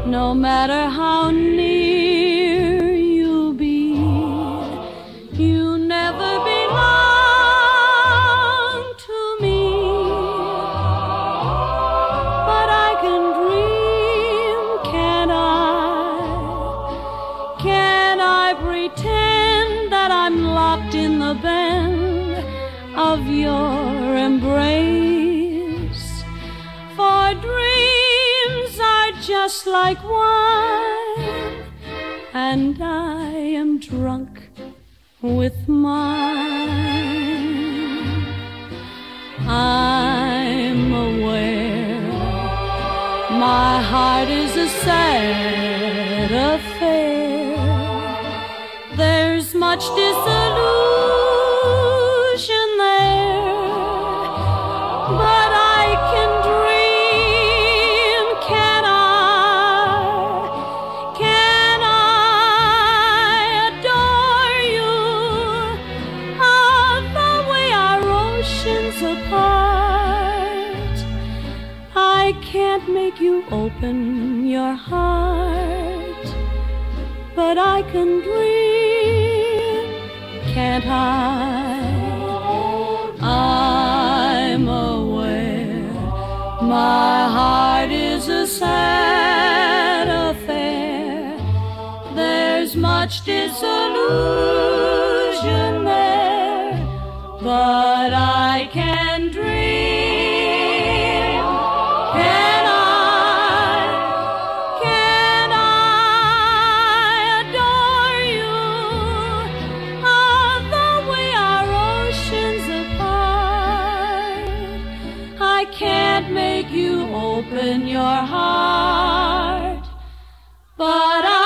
No matter how near you'll be, you never belong to me. But I can dream, can I? Can I pretend that I'm locked in the bend of your embrace? For dreams are just like wine, and I am drunk with mine. I'm aware my heart is a sad affair. There's much disillusion there, but I can dream, can I? Can I adore you? Oh, the way our oceans apart. I can't make you open your heart, but I can dream, can't I? I'm aware my heart is a sad affair. There's much disillusion there, but I can dream. Can I? Can I adore you? Oh, the way our oceans apart. I can't make you open your heart, but I